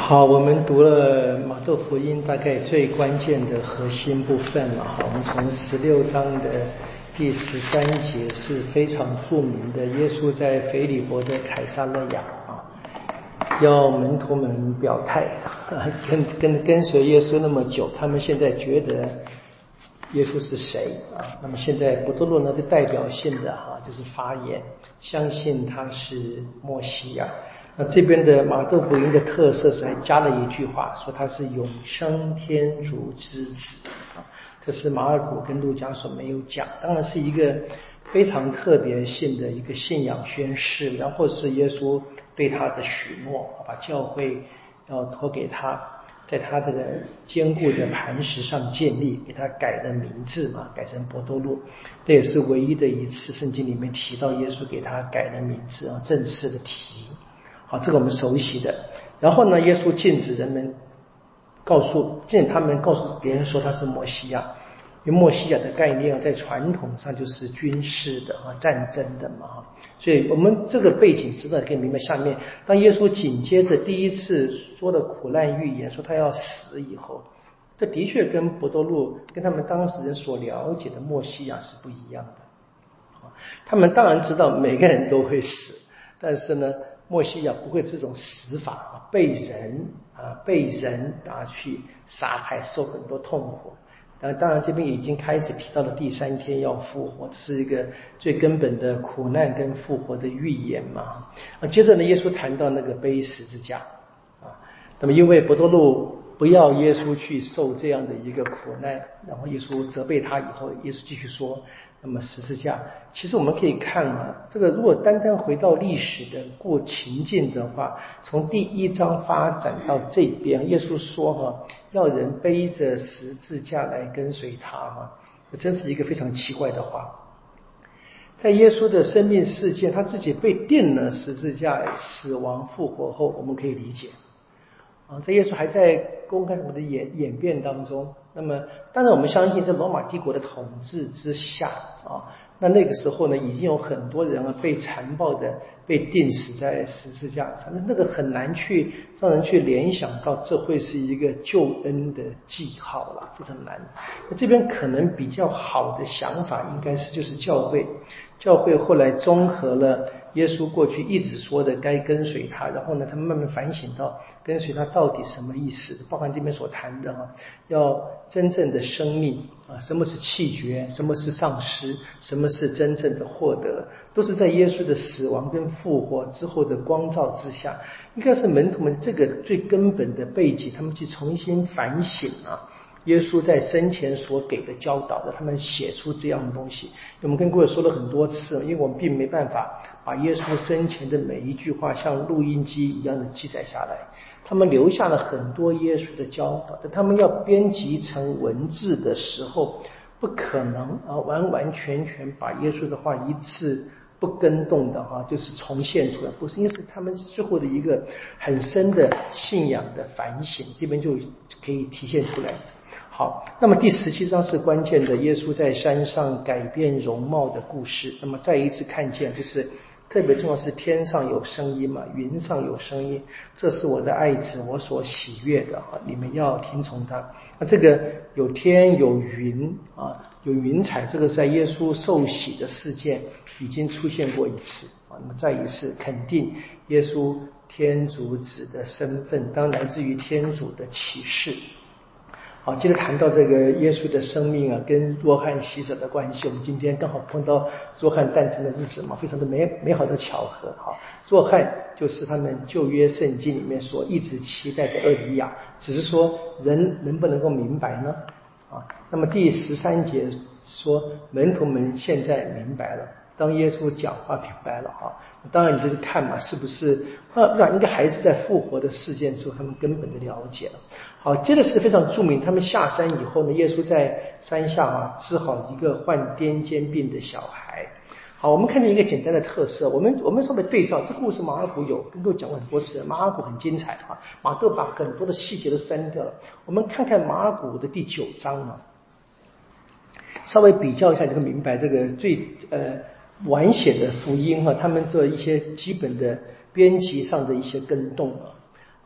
好，我们读了马窦福音大概最关键的核心部分了。好，我们从16章的第13节是非常著名的，耶稣在腓利伯的凯撒勒亚要门徒们表态，跟随耶稣那么久，他们现在觉得耶稣是谁啊？那么现在伯多禄呢，就代表性的就是发言，相信他是默西亚。那这边的马窦福音的特色是还加了一句话，说他是永生天主之子啊，这是马尔谷跟路加所没有讲，当然是一个非常特别性的一个信仰宣誓，然后是耶稣对他的许诺，把教会要托给他，在他这个坚固的磐石上建立，给他改了名字嘛，改成伯多禄，这也是唯一的一次圣经里面提到耶稣给他改了名字啊，正式的提。好，这个我们熟悉的。然后呢，耶稣禁止人们禁止他们告诉别人说他是默西亚，因为默西亚的概念在传统上就是军事的战争的嘛。所以我们这个背景知道可以明白，下面当耶稣紧接着第一次说的苦难预言，说他要死以后，这的确跟伯多禄跟他们当时人所了解的默西亚是不一样的。他们当然知道每个人都会死，但是呢，默西亚不会这种死法，被人去杀害，受很多痛苦。当然这边已经开始提到了第3天要复活，这是一个最根本的苦难跟复活的预言嘛。接着呢，耶稣谈到那个背十字架那么因为伯多禄不要耶稣去受这样的一个苦难，然后耶稣责备他以后，耶稣继续说，那么十字架，其实我们可以看这个如果单单回到历史的情境的话，从第1章发展到这边，耶稣说要人背着十字架来跟随他真是一个非常奇怪的话。在耶稣的生命事件，他自己被钉了十字架，死亡复活后，我们可以理解这耶稣还在公开什么的演变当中。那么当然我们相信在罗马帝国的统治之下那个时候呢，已经有很多人被残暴的被钉死在十字架上，那个很难让人去联想到这会是一个救恩的记号了，非常难。那这边可能比较好的想法应该是就是教会后来综合了耶稣过去一直说的该跟随他，然后呢他们慢慢反省到跟随他到底什么意思，包含这边所谈的要真正的生命什么是弃绝，什么是丧失，什么是真正的获得，都是在耶稣的死亡跟复活之后的光照之下，应该是门徒们这个最根本的背景，他们去重新反省耶稣在生前所给的教导的，他们写出这样的东西。我们跟各位说了很多次，因为我们并没办法把耶稣生前的每一句话像录音机一样的记载下来，他们留下了很多耶稣的教导，但他们要编辑成文字的时候，不可能完完全全把耶稣的话一字不更动的就是重现出来，不是，因为是他们最后的一个很深的信仰的反省，这边就可以体现出来。好，那么第17章是关键的，耶稣在山上改变容貌的故事。那么再一次看见，就是特别重要是天上有声音嘛，云上有声音，这是我的爱子，我所喜悦的你们要听从他。那这个有天有云有云彩，这个在耶稣受洗的事件已经出现过一次那么再一次肯定耶稣天主子的身份，当来自于天主的启示。好，接着谈到这个耶稣的生命跟若翰洗手的关系，我们今天刚好碰到若翰诞生的日子嘛，非常的美好的巧合。好，若翰就是他们旧约圣经里面所一直期待的厄里亚，只是说人能不能够明白呢那么第13节说门徒们现在明白了，当耶稣讲话明白了当然你就是看嘛，是不是应该还是在复活的事件之后他们根本的了解了。好，接着是非常著名，他们下山以后呢，耶稣在山下治好一个患癫痫病的小孩。好，我们看见一个简单的特色，我们稍微对照这故事，马尔谷有跟各位讲过很多次，马尔谷很精彩马窦把很多的细节都删掉了。我们看看马尔谷的第9章稍微比较一下就会明白这个最晚写的福音他们做一些基本的编辑上的一些更动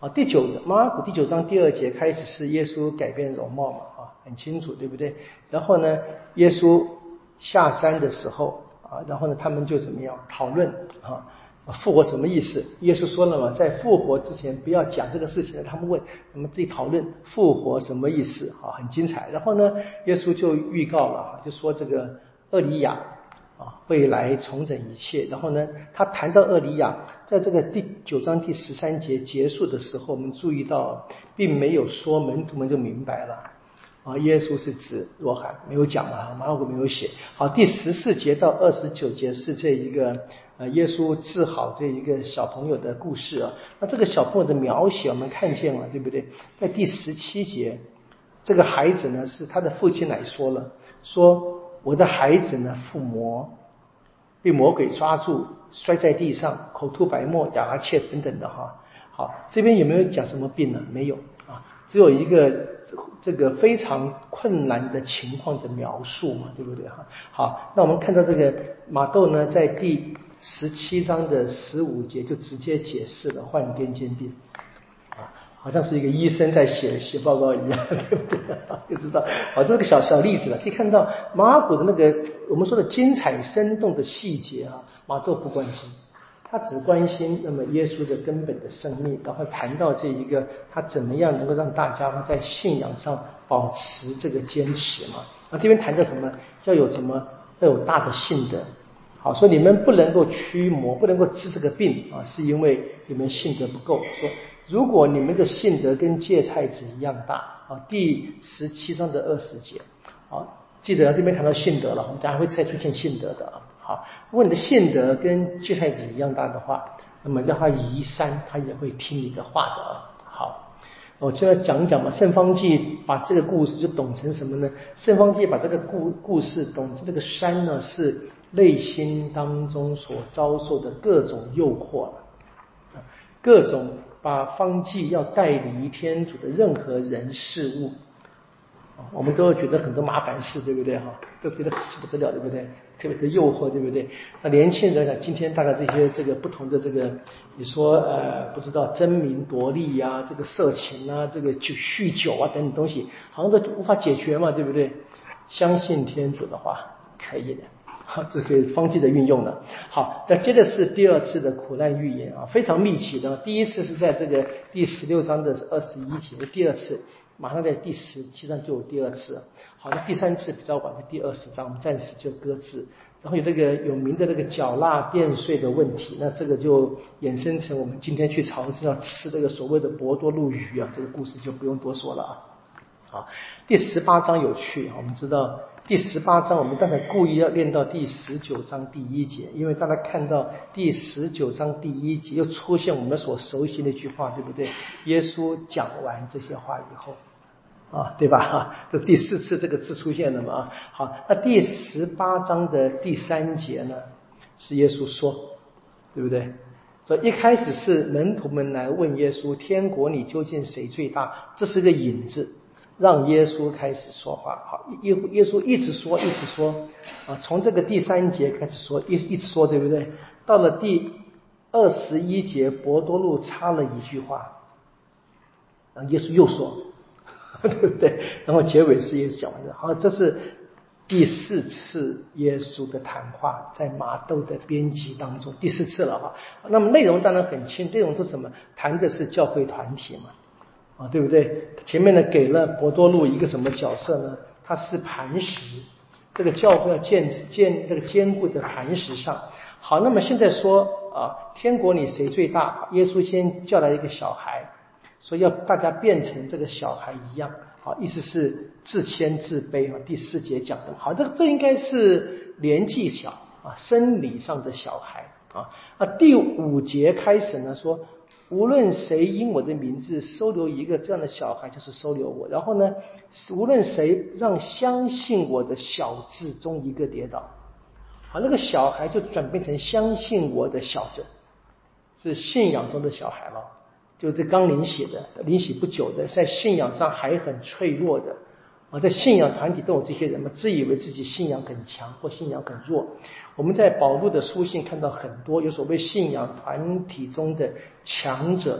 马可第9章第2节开始是耶稣改变容貌嘛，很清楚，对不对？然后呢，耶稣下山的时候然后呢，他们就怎么样讨论复活什么意思？耶稣说了嘛，在复活之前不要讲这个事情了。他们问，我们自己讨论复活什么意思很精彩。然后呢，耶稣就预告了就说这个厄里亚会来重整一切。然后呢，他谈到厄里亚，在这个第9章第13节结束的时候，我们注意到并没有说，门徒们就明白了耶稣是指若翰，没有讲嘛，马可没有写。好，第14节到29节是这一个耶稣治好这一个小朋友的故事那这个小朋友的描写我们看见了，对不对？在第17节，这个孩子呢是他的父亲来说了，说我的孩子呢附魔，被魔鬼抓住，摔在地上，口吐白沫，咬牙切等等的好，这边有没有讲什么病呢？没有只有一个这个非常困难的情况的描述嘛，对不对好，那我们看到这个马窦呢，在第17章的15节就直接解释了患癫痫病好像是一个医生在写报告一样，对不对？就知道这是个小例子了，可以看到马可的那个我们说的精彩生动的细节马窦不关心。他只关心那么耶稣的根本的生命，然后谈到这一个他怎么样能够让大家在信仰上保持这个坚持嘛。这边谈到什么要有大的信德。好，说你们不能够驱魔，不能够治这个病是因为你们信德不够。说如果你们的信德跟芥菜籽一样大第17章的20节记得这边谈到信德了，我们等下会再出现信德的好，如果你的信德跟芥菜籽一样大的话，那么叫他移山，他也会听你的话的好，我就要讲一讲嘛。圣方济把这个故事就懂成什么呢？圣方济把这个故事懂成这个山呢，是内心当中所遭受的各种诱惑各种把方济要带离天主的任何人事物。我们都觉得很多麻烦事，对不对都觉得死不得了，对不对？特别的诱惑，对不对？那年轻人今天大概这个不同的这个，你说不知道争名夺利这个色情这个酗酒等等东西，好像都无法解决嘛，对不对？相信天主的话，可以的。好，这是方济的运用了。好，那接着是第2次的苦难预言非常密集的。第一次是在这个第16章的21节，第2次马上在第17章就有第2次。好，那第3次比较晚的第20章，我们暂时就搁置。然后有那个有名的那个缴纳变税的问题，那这个就衍生成我们今天去朝圣要吃这个所谓的博多禄鱼这个故事就不用多说了好，第18章有趣我们知道第18章我们刚才故意要练到第19章第1节，因为大家看到第19章第1节又出现我们所熟悉的一句话，对不对？耶稣讲完这些话以后对吧这第4次这个字出现了嘛好，那第18章的第3节呢是耶稣说，对不对？所以一开始是门徒们来问耶稣，天国里究竟谁最大？这是个引子，让耶稣开始说话。好，耶稣一直说从这个第3节开始说，一直说，对不对？到了第21节，伯多禄插了一句话，然后耶稣又说对不对？然后结尾是耶稣讲完的。好，这是第4次耶稣的谈话，在马窦的编辑当中第4次了那么内容当然很轻，内容是什么？谈的是教会团体嘛对不对？前面呢给了伯多禄一个什么角色呢？他是磐石，这个教会要建这个坚固的磐石上。好，那么现在说天国里谁最大？耶稣先叫来一个小孩，说要大家变成这个小孩一样好，意思是自谦自卑第4节讲的。好，这应该是年纪小生理上的小孩第5节开始呢说，无论谁因我的名字收留一个这样的小孩，就是收留我。然后呢，无论谁让相信我的小子中一个跌倒，好，那个小孩就转变成相信我的小子，是信仰中的小孩了。就是这刚领洗不久的，在信仰上还很脆弱的在信仰团体都有这些人嘛，自以为自己信仰很强或信仰很弱。我们在保禄的书信看到很多有所谓信仰团体中的强者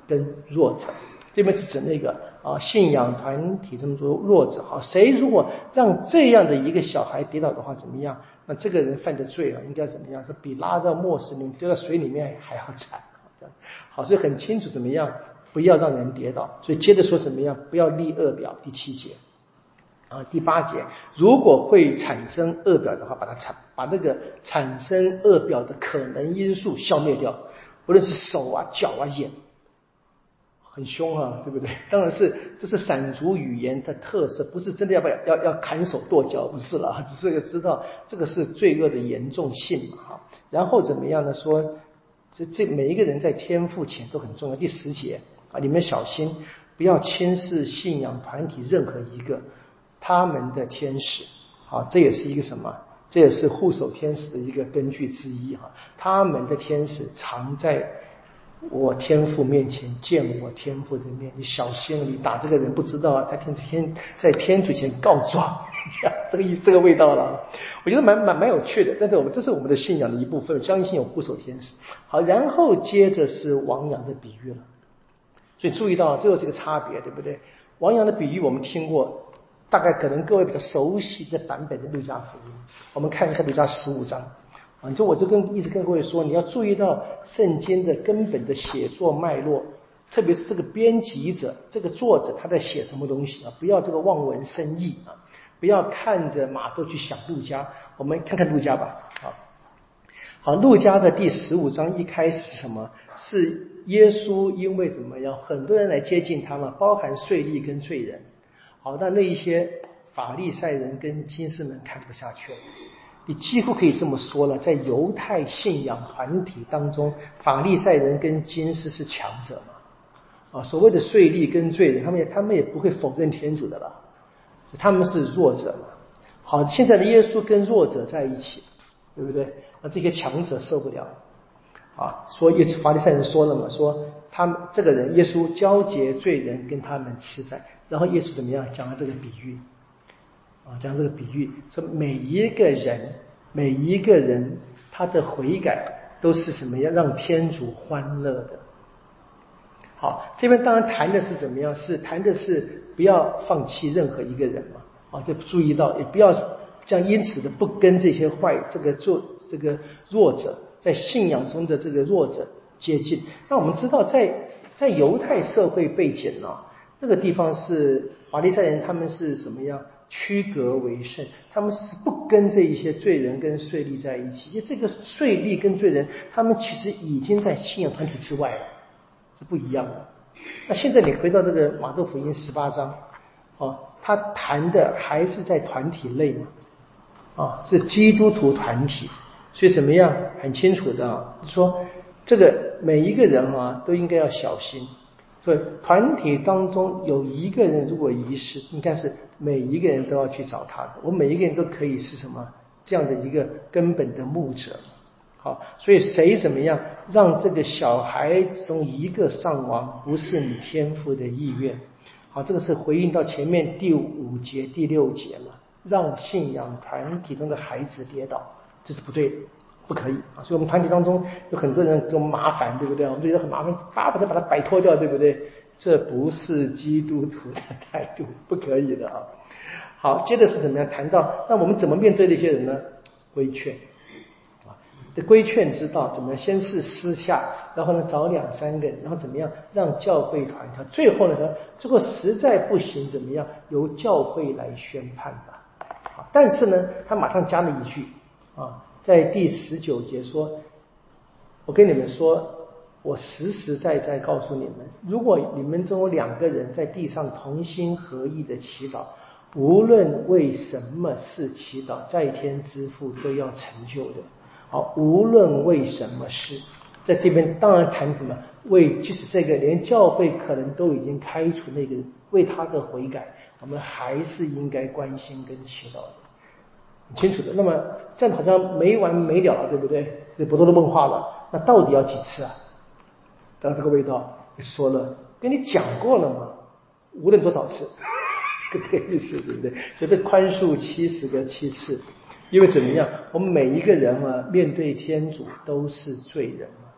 跟弱者。这边是指那个信仰团体这么多弱者谁如果让这样的一个小孩跌倒的话怎么样？那这个人犯的罪应该怎么样？是比拉到磨石里丢到水里面还要惨。好，所以很清楚怎么样，不要让人跌倒。所以接着说怎么样，不要立恶表，第7节第8节，如果会产生恶表的话，把那个产生恶表的可能因素消灭掉，不论是手脚眼。很凶对不对？当然是这是闪族语言的特色，不是真的要砍手跺脚，不是了，只是知道这个是罪恶的严重性嘛然后怎么样呢？说这每一个人在天父前都很重要。第10节你们小心不要轻视信仰团体任何一个他们的天使这也是一个什么？这也是护守天使的一个根据之一他们的天使常在我天父面前见我天父的面，你小心你打这个人不知道他在天主前告状，这个味道了。我觉得蛮有趣的，但是这是我们的信仰的一部分，相信有护守天使。好，然后接着是亡羊的比喻了。所以注意到这个差别，对不对？亡羊的比喻我们听过，大概可能各位比较熟悉的版本的路加福音，我们看一下路加15章。我就一直跟各位说，你要注意到圣经的根本的写作脉络，特别是这个编辑者、这个作者他在写什么东西不要这个望文生义不要看着马可去想路加。我们看看路加吧。好，路加的第15章一开始什么？是耶稣因为怎么样，很多人来接近他嘛，包含税吏跟罪人。好，那一些法利赛人跟经师们看不下去了。你几乎可以这么说了，在犹太信仰团体当中，法利赛人跟经师是强者嘛所谓的税吏跟罪人，他们也不会否认天主的了，他们是弱者嘛。好，现在的耶稣跟弱者在一起，对不对？那这些强者受不了说法利赛人说了嘛，说他们这个人耶稣交结罪人跟他们吃饭，然后耶稣怎么样讲了这个比喻讲这个比喻，说每一个人他的悔改都是什么样让天主欢乐的。好，这边当然谈的是怎么样，是谈的是不要放弃任何一个人嘛就注意到也不要这样因此的不跟这些这个弱者在信仰中的这个弱者接近。那我们知道在犹太社会背景这个地方是法利赛人，他们是什么样区隔为圣，他们是不跟这一些罪人跟税吏在一起，因为这个税吏跟罪人他们其实已经在信仰团体之外了，是不一样的。那现在你回到这个马窦福音18章他谈的还是在团体内嘛是基督徒团体。所以怎么样很清楚的说这个每一个人都应该要小心。所以团体当中有一个人如果遗失，应该是每一个人都要去找他的。我们每一个人都可以是什么这样的一个根本的牧者。好，所以谁怎么样让这个小孩中一个上亡，不是你天父的意愿。好，这个是回应到前面第5节第6节嘛，让信仰团体中的孩子跌倒，这是不对的，不可以所以我们团体当中有很多人给我们麻烦，对不对？我们觉得很麻烦，巴不得把它摆脱掉，对不对？这不是基督徒的态度，不可以的好，接着是怎么样谈到那我们怎么面对这些人呢？规劝的规劝之道怎么样？先是私下，然后呢找2、3个人，然后怎么样让教会团体，最后呢最后实在不行怎么样由教会来宣判吧。但是呢他马上加了一句在第19节说，我跟你们说，我实实在在告诉你们，如果你们中有2个人在地上同心合意的祈祷，无论为什么事祈祷，在天之父都要成就的。好，无论为什么事，在这边当然谈什么就是这个连教会可能都已经开除那个为他的悔改，我们还是应该关心跟祈祷的，很清楚的。那么这样好像没完没了了，对不对？这不多的问话了，那到底要几次当然这个味道说了，跟你讲过了嘛，无论多少次这个意思，对不对？所以这宽恕70个7次。因为怎么样，我们每一个人面对天主都是罪人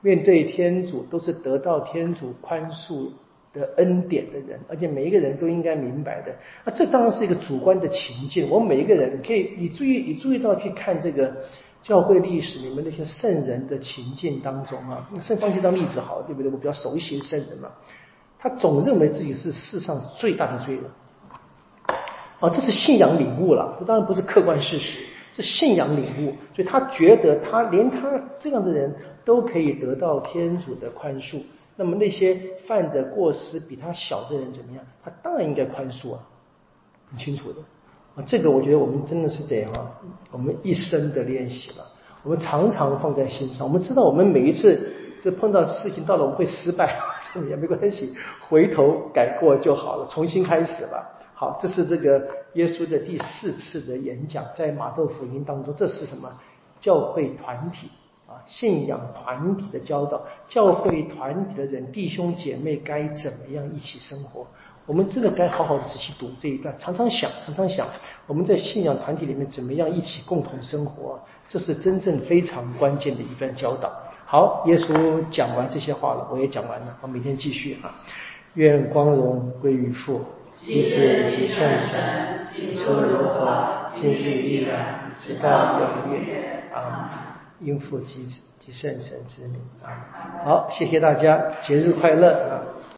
面对天主都是得到天主宽恕的恩典的人，而且每一个人都应该明白的。这当然是一个主观的情境，我们每一个人可以，你注意到去看这个教会历史里面那些圣人的情境当中啊，圣方济当例子好，对不对？我比较熟悉圣人嘛，他总认为自己是世上最大的罪人。这是信仰领悟了，这当然不是客观事实，是信仰领悟。所以他觉得连他这样的人都可以得到天主的宽恕，那么那些犯的过失比他小的人怎么样？他当然应该宽恕啊，很清楚的。这个我觉得我们真的是得我们一生的练习了，我们常常放在心上。我们知道我们每一次这碰到事情到了我们会失败，这也没关系，回头改过就好了，重新开始了。好，这是这个耶稣的第4次的演讲，在马窦福音当中，这是什么？教会团体信仰团体的教导，教会团体的人弟兄姐妹该怎么样一起生活？我们真的该好好的仔细读这一段，常常想我们在信仰团体里面怎么样一起共同生活，这是真正非常关键的一段教导。好，耶稣讲完这些话了，我也讲完了，我明天继续愿光荣归于父、及子及圣神，起初如何，今日依然，直到永远。阿们。因父及子及圣神之名。好，谢谢大家，节日快乐